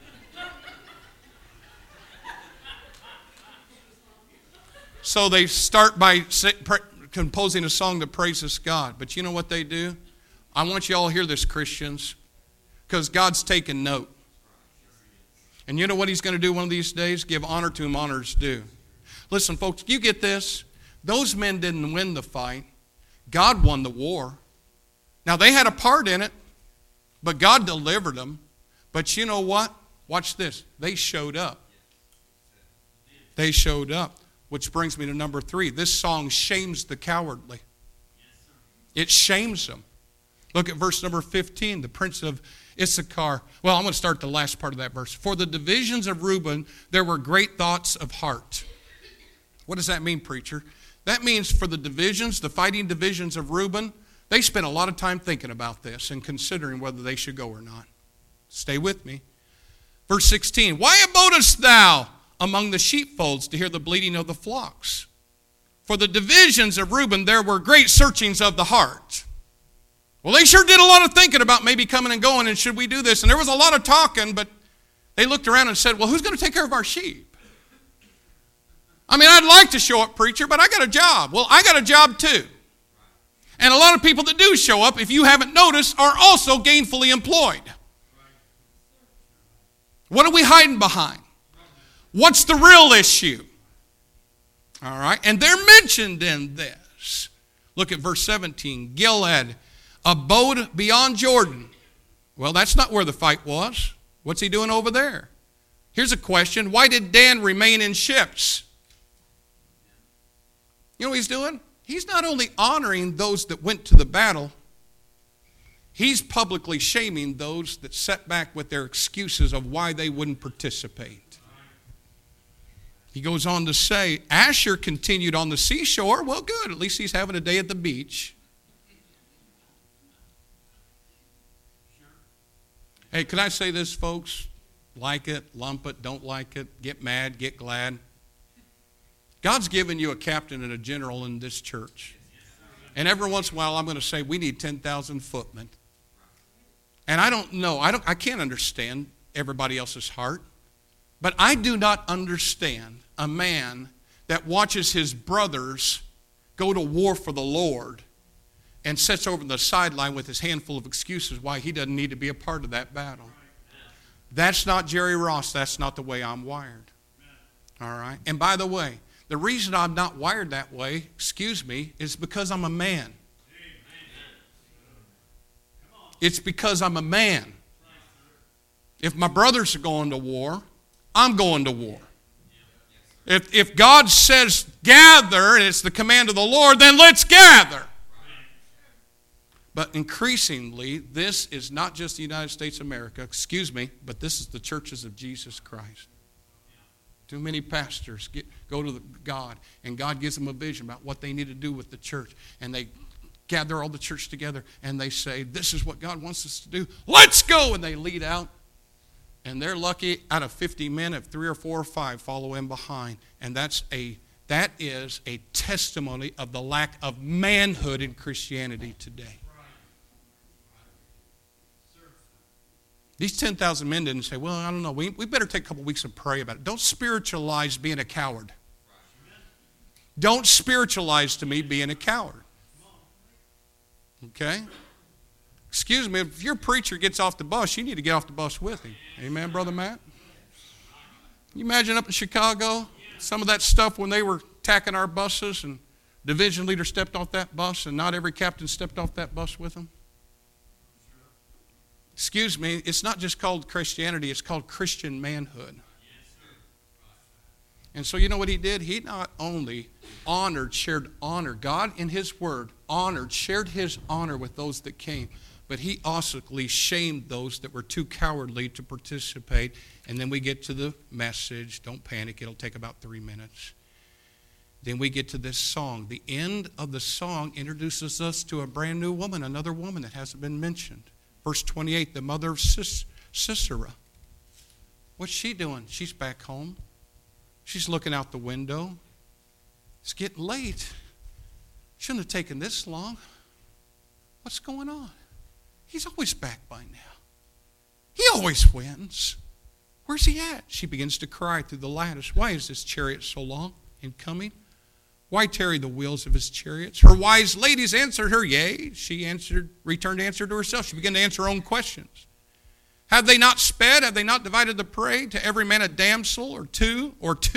So they start by composing a song that praises God. But you know what they do? I want you all to hear this, Christians, because God's taking note. And you know what He's going to do one of these days? Give honor to whom honor is due. Listen, folks, you get this? Those men didn't win the fight. God won the war. Now, they had a part in it, but God delivered them. But you know what? Watch this. They showed up. They showed up. Which brings me to number 3. This song shames the cowardly. It shames them. Look at verse number 15, the prince of Issachar. Well, I'm going to start the last part of that verse. For the divisions of Reuben, there were great thoughts of heart. What does that mean, preacher? That means for the divisions, the fighting divisions of Reuben, they spent a lot of time thinking about this and considering whether they should go or not. Stay with me. Verse 16, why abodest thou among the sheepfolds to hear the bleating of the flocks? For the divisions of Reuben, there were great searchings of the heart. Well, they sure did a lot of thinking about maybe coming and going and should we do this? And there was a lot of talking, but they looked around and said, well, who's going to take care of our sheep? I mean, I'd like to show up, preacher, but I got a job. Well, I got a job too. And a lot of people that do show up, if you haven't noticed, are also gainfully employed. What are we hiding behind? What's the real issue? All right, and they're mentioned in this. Look at verse 17. Gilead abode beyond Jordan. Well, that's not where the fight was. What's he doing over there? Here's a question. Why did Dan remain in ships? You know what he's doing? He's not only honoring those that went to the battle, he's publicly shaming those that sat back with their excuses of why they wouldn't participate. He goes on to say, Asher continued on the seashore. Well, good. At least he's having a day at the beach. Hey, can I say this, folks? Like it, lump it, don't like it, get mad, get glad. God's given you a captain and a general in this church. And every once in a while I'm going to say, we need 10,000 footmen. And I don't know, I can't understand everybody else's heart. But I do not understand a man that watches his brothers go to war for the Lord and sits over the sideline with his handful of excuses why he doesn't need to be a part of that battle. That's not Jerry Ross. That's not the way I'm wired. All right? And by the way, the reason I'm not wired that way, is because I'm a man. It's because I'm a man. If my brothers are going to war, I'm going to war. If God says gather, and it's the command of the Lord, then let's gather. But increasingly, this is not just the United States of America, but this is the churches of Jesus Christ. Too many pastors go to God, and God gives them a vision about what they need to do with the church. And they gather all the church together, and they say, this is what God wants us to do. Let's go! And they lead out. And they're lucky out of 50 men if 3 or 4 or 5 follow in behind. And that is a testimony of the lack of manhood in Christianity today. These 10,000 men didn't say, well, I don't know, we better take a couple weeks and pray about it. Don't spiritualize being a coward. Don't spiritualize to me being a coward. Okay? Excuse me, if your preacher gets off the bus, you need to get off the bus with him. Amen, Brother Matt? Can you imagine up in Chicago, some of that stuff when they were tacking our buses and division leader stepped off that bus and not every captain stepped off that bus with him? Excuse me, it's not just called Christianity, it's called Christian manhood. And so you know what he did? He not only shared honor. God in his word shared his honor with those that came. But he also shamed those that were too cowardly to participate. And then we get to the message. Don't panic. It'll take about 3 minutes. Then we get to this song. The end of the song introduces us to a brand new woman, another woman that hasn't been mentioned. Verse 28, the mother of Sisera. What's she doing? She's back home. She's looking out the window. It's getting late. Shouldn't have taken this long. What's going on? He's always back by now. He always wins. Where's he at? She begins to cry through the lattice. Why is this chariot so long in coming? Why tarry the wheels of his chariots? Her wise ladies answered her, yea. She returned answer to herself. She began to answer her own questions. Have they not sped? Have they not divided the prey? To every man a damsel or two?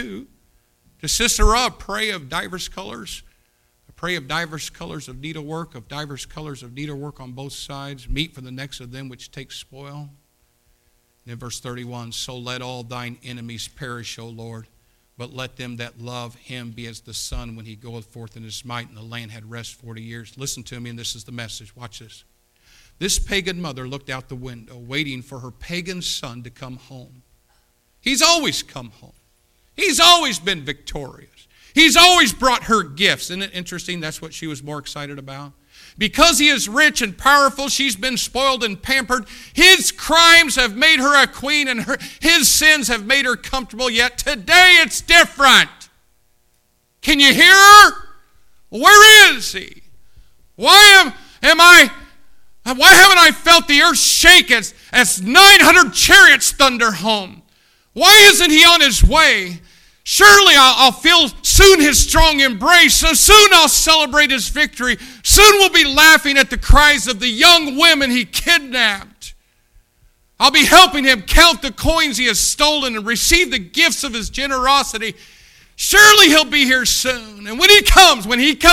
To Sisera a prey of divers colors? A prey of divers colors of needlework, of divers colors of needlework on both sides, meat for the necks of them which take spoil. And in verse 31, so let all thine enemies perish, O Lord, but let them that love him be as the sun when he goeth forth in his might, and the land had rest 40 years. Listen to me, and this is the message. Watch this. This pagan mother looked out the window, waiting for her pagan son to come home. He's always come home. He's always been victorious. He's always brought her gifts. Isn't it interesting? That's what she was more excited about. Because he is rich and powerful, she's been spoiled and pampered. His crimes have made her a queen, and his sins have made her comfortable. Yet today it's different. Can you hear her? Where is he? Why haven't I felt the earth shake as 900 chariots thunder home? Why isn't he on his way? Surely I'll feel soon his strong embrace. So soon I'll celebrate his victory. Soon we'll be laughing at the cries of the young women he kidnapped. I'll be helping him count the coins he has stolen and receive the gifts of his generosity. Surely he'll be here soon. And when he comes,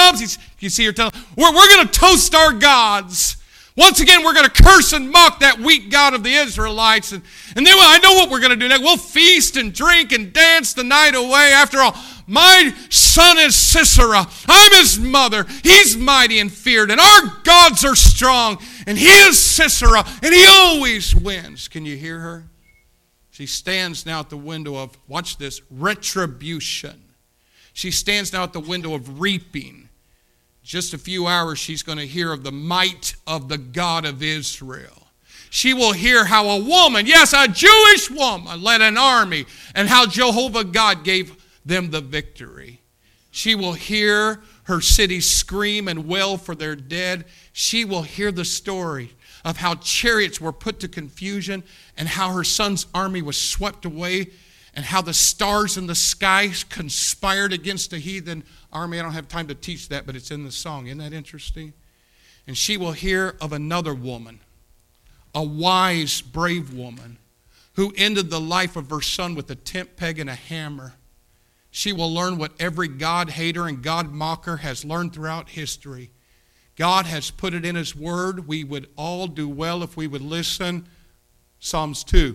you see her telling, we're going to toast our gods. Once again, we're going to curse and mock that weak God of the Israelites. And then I know what we're going to do next. We'll feast and drink and dance the night away. After all, my son is Sisera. I'm his mother. He's mighty and feared. And our gods are strong. And he is Sisera. And he always wins. Can you hear her? She stands now at the window of, watch this, retribution. She stands now at the window of reaping. Just a few hours, she's going to hear of the might of the God of Israel. She will hear how a woman, yes, a Jewish woman, led an army, and how Jehovah God gave them the victory. She will hear her city scream and wail for their dead. She will hear the story of how chariots were put to confusion and how her son's army was swept away and how the stars in the sky conspired against a heathen army. I don't have time to teach that, but it's in the song. Isn't that interesting? And she will hear of another woman, a wise, brave woman, who ended the life of her son with a tent peg and a hammer. She will learn what every God hater and God mocker has learned throughout history. God has put it in His Word. We would all do well if we would listen. Psalms 2.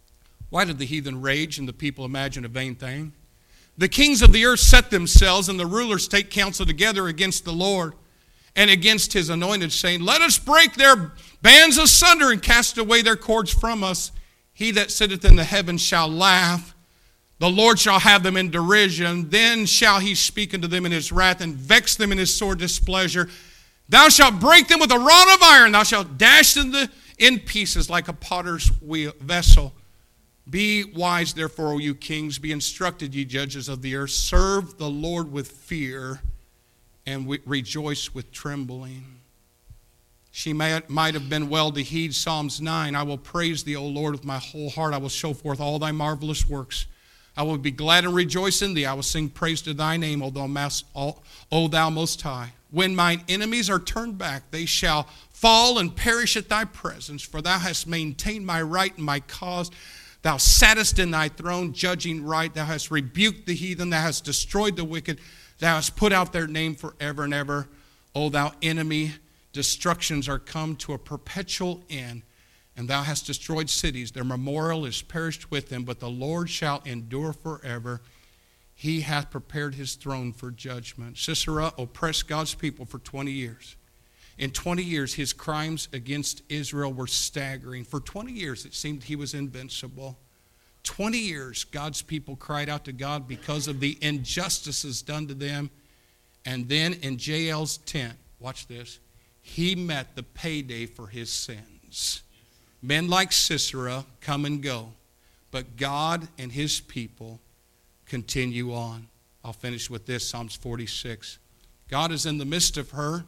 Why did the heathen rage and the people imagine a vain thing? The kings of the earth set themselves, and the rulers take counsel together against the Lord and against His anointed, saying, let us break their bands asunder and cast away their cords from us. He that sitteth in the heavens shall laugh. The Lord shall have them in derision. Then shall He speak unto them in His wrath and vex them in His sore displeasure. Thou shalt break them with a rod of iron. Thou shalt dash them in pieces like a potter's vessel. Be wise, therefore, O you kings. Be instructed, ye judges of the earth. Serve the Lord with fear and rejoice with trembling. She might have been well to heed Psalms 9. I will praise Thee, O Lord, with my whole heart. I will show forth all Thy marvelous works. I will be glad and rejoice in Thee. I will sing praise to Thy name, O Thou Most High. When mine enemies are turned back, they shall fall and perish at Thy presence. For Thou hast maintained my right and my cause. Thou sattest in Thy throne, judging right. Thou hast rebuked the heathen. Thou hast destroyed the wicked. Thou hast put out their name forever and ever. O Thou enemy, destructions are come to a perpetual end. And Thou hast destroyed cities. Their memorial is perished with them. But the Lord shall endure forever. He hath prepared His throne for judgment. Sisera oppressed God's people for 20 years. In 20 years, his crimes against Israel were staggering. For 20 years, it seemed he was invincible. 20 years, God's people cried out to God because of the injustices done to them. And then in Jael's tent, watch this, he met the payday for his sins. Men like Sisera come and go, but God and His people continue on. I'll finish with this, Psalms 46. God is in the midst of her.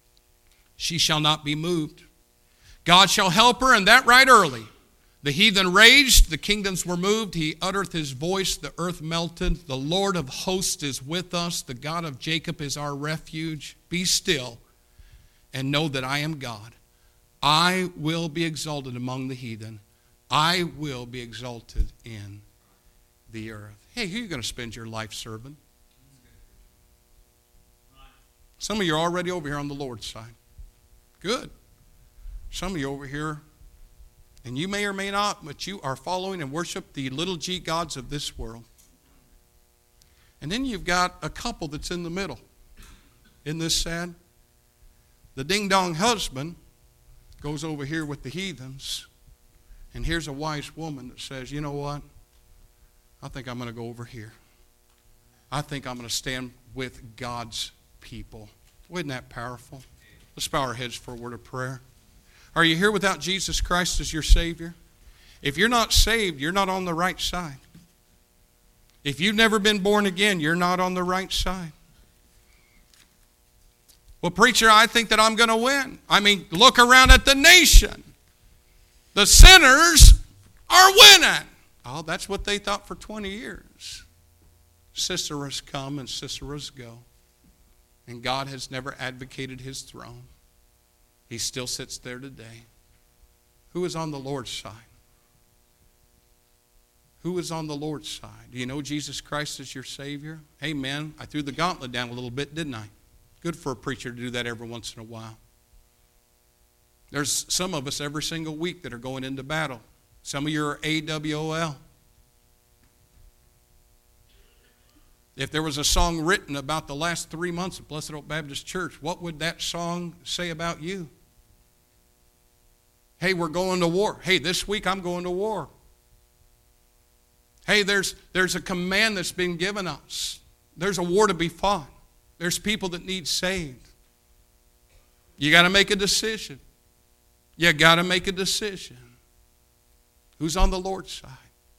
She shall not be moved. God shall help her, and that right early. The heathen raged, the kingdoms were moved. He uttereth His voice, the earth melted. The Lord of hosts is with us. The God of Jacob is our refuge. Be still and know that I am God. I will be exalted among the heathen. I will be exalted in the earth. Hey, who are you going to spend your life serving? Some of you are already over here on the Lord's side. Good. Some of you over here, and you may or may not, but you are following and worship the little g gods of this world. And then you've got a couple that's in the middle. Isn't this sad? The ding-dong husband goes over here with the heathens, and here's a wise woman that says, you know what? I think I'm going to go over here. I think I'm going to stand with God's people. Wasn't that powerful? Let's bow our heads for a word of prayer. Are you here without Jesus Christ as your Savior? If you're not saved, you're not on the right side. If you've never been born again, you're not on the right side. Well, preacher, I think that I'm going to win. I mean, look around at the nation. The sinners are winning. Oh, that's what they thought for 20 years. Sisera's come and Sisera's go. And God has never advocated His throne. He still sits there today. Who is on the Lord's side? Who is on the Lord's side? Do you know Jesus Christ is your Savior? Amen. I threw the gauntlet down a little bit, didn't I? Good for a preacher to do that every once in a while. There's some of us every single week that are going into battle. Some of you are AWOL. If there was a song written about the last 3 months of Blessed Oak Baptist Church, what would that song say about you? Hey, we're going to war. Hey, this week I'm going to war. Hey, there's a command that's been given us. There's a war to be fought. There's people that need saved. You got to make a decision. You got to make a decision. Who's on the Lord's side?